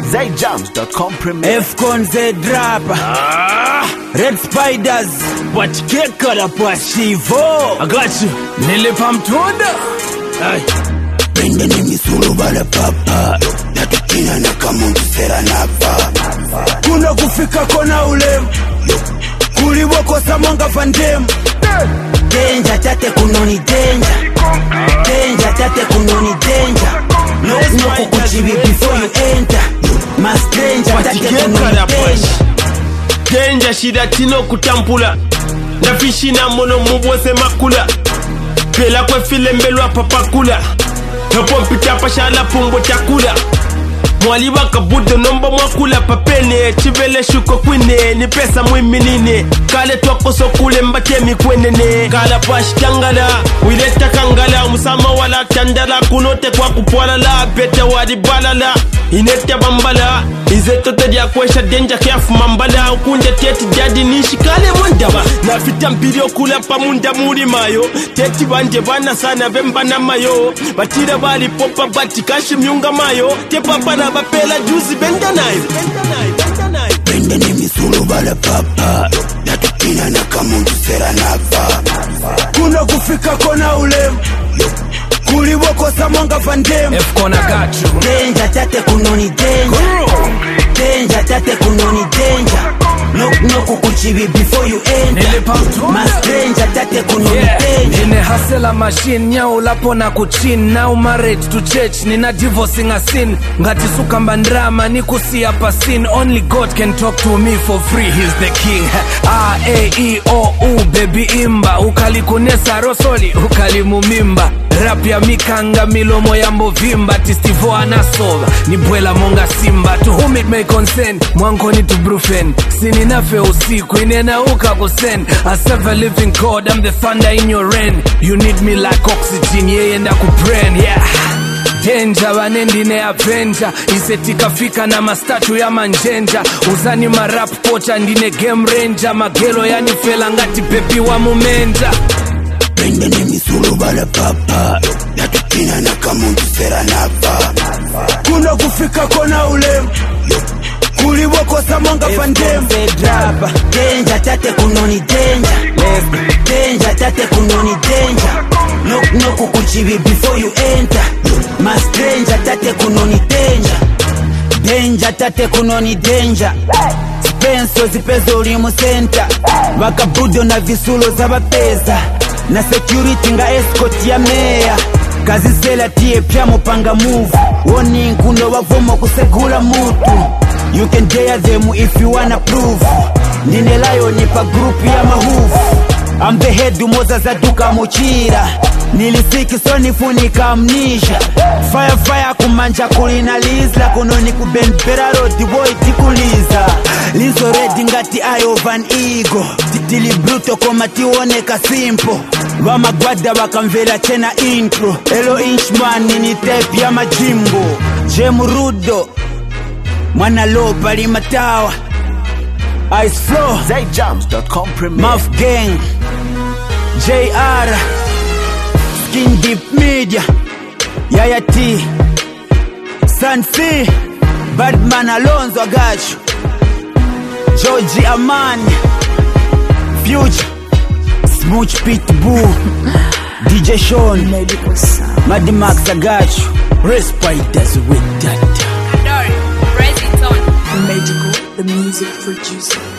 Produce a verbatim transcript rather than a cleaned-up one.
zay jams dot com premier. F-Con Z Rapper. Ah. Red Spiders. What keka la Shivo. I got you. Nile Pamtunda. Ay. Bende ni misulu bala papa. Natukina na kamuntu sera napa. Kuna kufika kona ulemu. Kuliwoko samanga vandemu. Danger tate kunoni danger. Danger tate kunoni danger. No no kukuchibi before you enter. My stranger tate kunoni danger. Danger shida tino kutampula. Na fishi na mono mubose makula. Pela kwe file mbelwa papakula. Hapo mpita pashala pumbo chakula. Mwali waka budo nomba mwakula papene. Chivele shuko kwine ni pesa mwiminine. Kale twako sokule mbatemi kwenene. Kala pash kangala wileta kangala. Musama wala chandala kunote kwa kupwala la. Bete wadi balala inete bambala. Izeto tedia kwesha denja kiafu mambala. Ukunja teti jadi nishi kale mwandaba. Na fita mpirio kula pa munda muri mayo. Teti wanje wana sana vemba na mayo. Batira wali popa bati kashi miunga mayo. Tepa pana bapela juzi benda nayo. Bende ni misulu bala papa. Natukina na kamuntu sera napa. Kuna kufika kona ulemu. Kuliwoko samanga vandemu. F-Con I got you. Danger tate kunoni danger. Danger tate kunoni danger. No no kukuchibi before you enter. My stranger tate kunoni yeah. danger. Nine hustler machine nyao lapo na kuchin. Now married to church nina divorcing a sin. Ngati sukamba ndrama ni kusia pasin. Only God can talk to me for free. He's the king. A A E O U baby imba. Ukali kunesa rosoli ukali mumimba. Rap ya mikanga milomo ya mbovimba. Tistivo anasova ni bwela monga simba. To whom it may concern mwankoni to brufen. Sini nafe usiku inena uka kusen. I serve a living God, I'm the thunder in your rain. You need me like oxygen, yeah enda kupren, yeah. Danger wanendine ya venja. Isetika fika na mastatu ya manjenja. Uzani marap pocha ndine game ranger. Magelo yani fela ngati pepi wa mumenja. Bende ni misulu bala papa. Natukina na kamuntu sera napa. Kuna kufika kona ulemu. Kuliwoko samanga vandemu. Danger tate kunoni danger. Danger tate kunoni danger. No no kukuchibi before you enter. My stranger tate kunoni danger. Danger tate kunoni danger. Spenso zipezo ulimu center. Wakabudo na visulo za bapeza. Na security nga escort ya meya. Kazi sela tie pia mupanga move. Woni nkundo wavomo kusegula mutu. You can dare them if you wanna prove. Nine lion nipa group ya mahufu. I'm the head umoza za duka mochira. Nilisiki so nifunika amnisha. Fire fire kumanja kulina lizla. Kunoni kubenbera road boy tikuliza. Linso red ngati eye of an ego. Titili bruto koma tioneka simple. Wama gwada wakamvela chena intro. Hello inchman nini tape ya majimbo. Jemurudo Mwana lopa li matawa. Ice Flow zay jams dot com premier. Muff Gang J R Skin Deep Media Yaya T Sanfi Badman Alonzo I got you. Georgie Amani Future Smooch Pitbull D J Sean Mad Max I got you. Respiders with that. Magical, the music producer.